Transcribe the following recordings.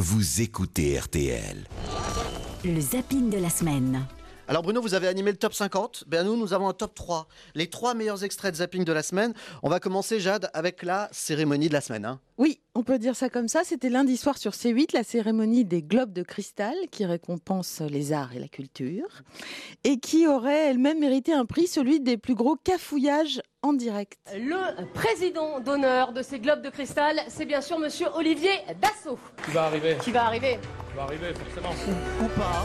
vous écoutez RTL. Le zapping de la semaine. Alors Bruno, vous avez animé le top 50, nous avons un top 3. Les 3 meilleurs extraits de zapping de la semaine. On va commencer, Jade, avec la cérémonie de la semaine. Oui, on peut dire ça comme ça. C'était lundi soir sur C8, la cérémonie des Globes de Cristal, qui récompense les arts et la culture, et qui aurait elle-même mérité un prix, celui des plus gros cafouillages en direct. Le président d'honneur de ces Globes de Cristal, c'est bien sûr monsieur Olivier Dassault. Qui va arriver, forcément. Ou pas.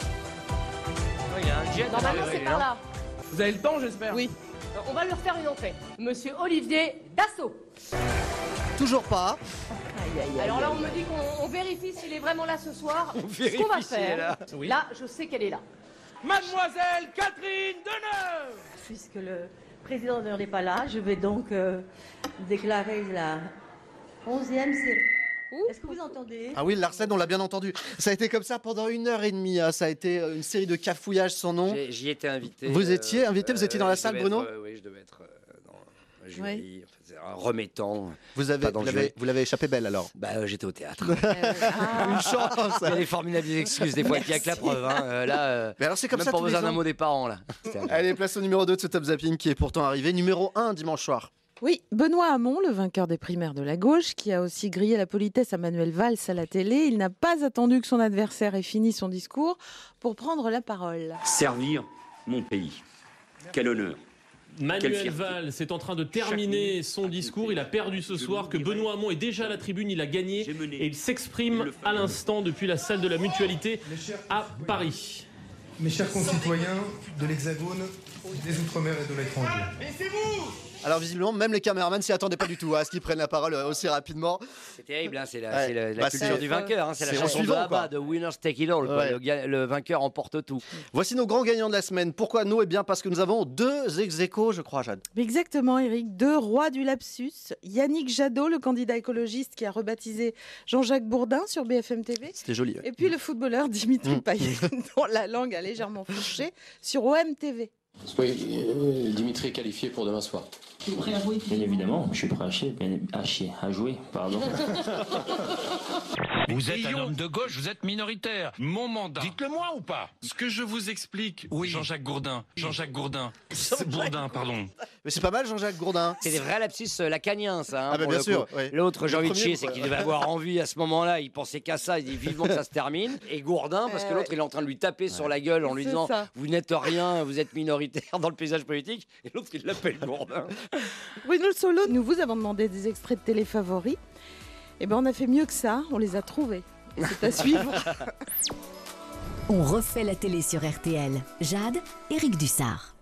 Il y a un jet. Normalement, c'est par là. Vous avez le temps, j'espère. Oui. On va lui refaire une entrée. Monsieur Olivier Dassault. Toujours pas. Alors là, on me dit qu'on vérifie s'il est vraiment là ce soir. On vérifie Ce qu'on va s'il est faire. là. Oui. Là, je sais qu'elle est là. Mademoiselle Catherine Deneuve. Puisque le président n'est pas là, je vais donc déclarer la 11e série. Est-ce que vous entendez? Ah oui, Larsen, on l'a bien entendu. Ça a été comme ça pendant 1h30. Ça a été une série de cafouillages sans nom. J'y étais invité. Vous étiez invité, vous étiez dans la salle, Bruno? Oui, je devais être dans le jury, remettant. Vous l'avez échappé belle alors? J'étais au théâtre. Une chance. Il y a des formidables excuses, des fois, il n'y a que la preuve. Mais alors c'est comme même ça pas tous les besoin d'un ans. mot des parents, là. Allez, place au numéro 2 de ce top zapping qui est pourtant arrivé. Numéro 1 dimanche soir. Oui, Benoît Hamon, le vainqueur des primaires de la gauche, qui a aussi grillé la politesse à Manuel Valls à la télé, il n'a pas attendu que son adversaire ait fini son discours pour prendre la parole. Servir mon pays. Quel honneur. Manuel Valls est en train de terminer son discours. Il a perdu ce soir, que Benoît Hamon est déjà à la tribune, il a gagné et il s'exprime à l'instant depuis la salle de la Mutualité à Paris. Mes chers concitoyens de l'Hexagone, des Outre-mer et de l'étranger. Alors visiblement, même les caméramans s'y attendaient pas du tout à ce qu'ils prennent la parole aussi rapidement. C'est terrible, c'est la Bah, culture c'est- du vainqueur. C'est la c'est chanson de suivant, Abba, quoi. de Winners Take It All. Quoi. Ouais. Le vainqueur emporte tout. Voici nos grands gagnants de la semaine. Pourquoi nous? Eh bien parce que nous avons 2 ex-aequo, je crois, Jade. Exactement, Eric. 2 rois du lapsus. Yannick Jadot, le candidat écologiste qui a rebaptisé Jean-Jacques Bourdin sur BFM TV. C'était joli. Ouais. Et puis le footballeur Dimitri Payet, dont la langue a légèrement fourché, sur OM TV. Oui, Dimitri est qualifié pour demain soir. Bien évidemment, je suis prêt à jouer, pardon. Vous êtes un homme de gauche, vous êtes minoritaire. Mon mandat. Dites-le moi ou pas? Ce que je vous explique, oui. Jean-Jacques Gourdin. Bourdin, pardon. Mais c'est pas mal, Jean-Jacques Gourdin. C'est des vrais lapsus lacaniens, ça. Ah bah pour bien le sûr. coup. Ouais. L'autre, j'ai Le envie de premier, chier, c'est quoi. qu'il devait avoir envie à ce moment-là. Il pensait qu'à ça. Il dit vivement que ça se termine. Et Gourdin, parce que l'autre, il est en train de lui taper sur la gueule en lui C'est disant ça. vous n'êtes rien, vous êtes minoritaire dans le paysage politique. Et l'autre, il l'appelle Gourdin. Bruno Solo, nous vous avons demandé des extraits de télé favoris. Eh ben, on a fait mieux que ça, on les a trouvés. C'est à suivre. On refait la télé sur RTL. Jade, Éric Dussard.